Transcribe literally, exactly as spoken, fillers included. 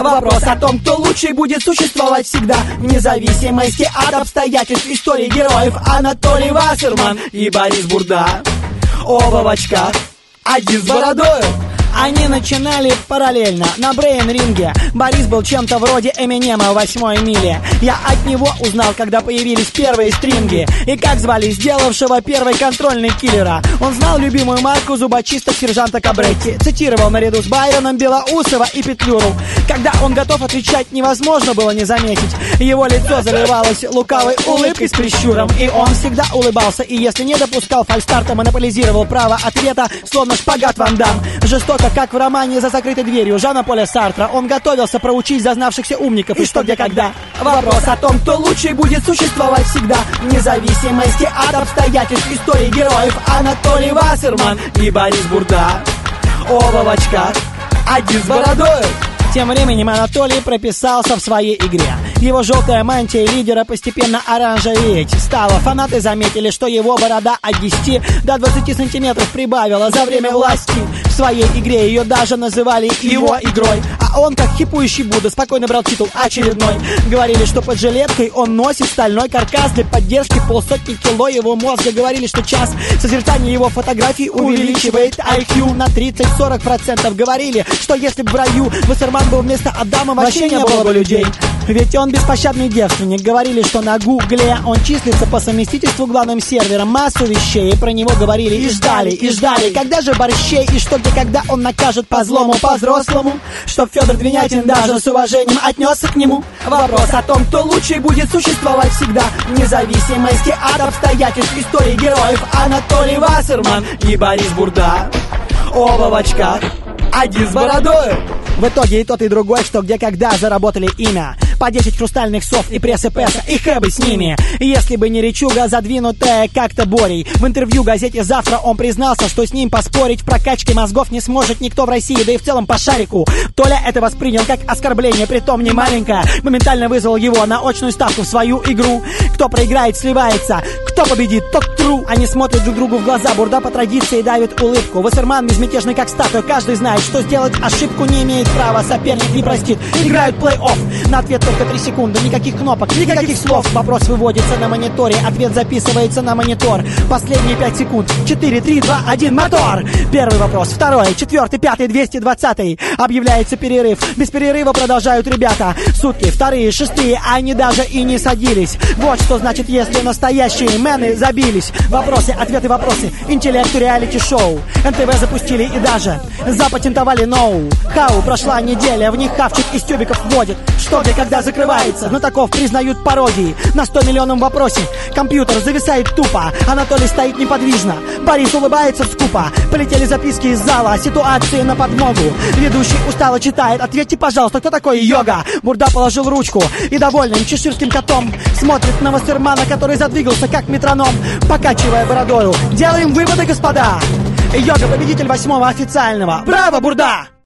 Вопрос о том, кто лучший будет существовать всегда, вне зависимости от обстоятельств. Истории героев Анатолий Вассерман и Борис Бурда. Оба в очках, один с бородою. Они начинали параллельно на брейн-ринге. Борис был чем-то вроде Эминема в восьмой миле. Я от него узнал, когда появились первые стринги. И как звали сделавшего первый контрольный киллера. Он знал любимую марку зубочисток сержанта Кабретти. Цитировал наряду с Байроном Белоусова и Петлюру. Когда он готов отвечать, невозможно было не заметить. Его лицо заливалось лукавой улыбкой с прищуром. И он всегда улыбался. И если не допускал фальстарта, монополизировал право ответа, словно шпагат Ван Дам. Жестоко, как в романе «За закрытой дверью» Жана-Поля Сартра. Он готовился проучить зазнавшихся умников. И что, где, когда. Вопрос о том, кто лучший будет существовать всегда, вне зависимости от обстоятельств. Истории героев Анатолий Вассерман и Борис Бурда. Оба в очках, один с бородой. Тем временем Анатолий прописался в своей игре. Его желтая мантия лидера постепенно оранжеветь стала. Фанаты заметили, что его борода от десяти до двадцати сантиметров прибавила за время власти. В своей игре ее даже называли его игрой. А он, как хипующий Будда, спокойно брал титул очередной. Говорили, что под жилеткой он носит стальной каркас для поддержки полсотни кило его мозга. Говорили, что час созерцания его фотографий увеличивает ай кью на тридцать-сорок процентов. Говорили, что если бы в раю Вассерман был вместо Адама, вообще не было бы людей. Ведь он беспощадный девственник. Говорили, что на Гугле он числится по совместительству главным сервером. Массу вещей про него говорили и ждали, и ждали. Когда же Борщей и что, где, когда он накажет по злому, по-взрослому, чтоб Федор Двинятин даже с уважением отнесся к нему. Вопрос о том, кто лучший будет существовать всегда, вне зависимости от обстоятельств. Истории героев Анатолий Вассерман и Борис Бурда. Оба в очках, один с бородою. В итоге и тот, и другой, что где, когда заработали имя. По десять хрустальных сов и пресс-эпеса, и хэбы с ними. Если бы не речуга, задвинутая как-то Борей. В интервью газете «Завтра» он признался, что с ним поспорить в прокачке мозгов не сможет никто в России, да и в целом по шарику. Толя это воспринял как оскорбление, притом не маленькое. Моментально вызвал его на очную ставку в свою игру. Кто проиграет, сливается. Кто победит, тот true. Они смотрят друг другу в глаза, Бурда по традиции давит улыбку. Вассерман безмятежный как статуя. Каждый знает, что сделать ошибку не имеет права, соперник не простит. Играют плей-офф. На ответ только три секунды, никаких кнопок, никаких слов. Вопрос выводится на мониторе, ответ записывается на монитор. Последние пять секунд. четыре, три, два, один, мотор. Первый вопрос, второй, четвертый, пятый, двести двадцатый. Объявляется перерыв. Без перерыва продолжают ребята. Сутки, вторые, шестые, они даже и не садились. Вот что значит, если настоящие мены забились. Вопросы, ответы, вопросы. Интеллект, реалити-шоу. эн тэ вэ запустили и даже запатентовали ноу. Хау, прошла неделя, в них хавчик из тюбиков вводит. Что, где, когда закрывается. Знатоков признают пародии. На сто миллионном вопросе компьютер зависает тупо. Анатолий стоит неподвижно. Борис улыбается скупо. Полетели записки из зала. Ситуации на подмогу. Ведущий устало читает. Ответьте, пожалуйста, кто такой Йога? Бурда положил ручку и довольным чеширским котом смотрит на Вассермана, который задвигался как метроном, покачивая бородою. Делаем выводы, господа. Йога победитель восьмого официального. Браво, Бурда!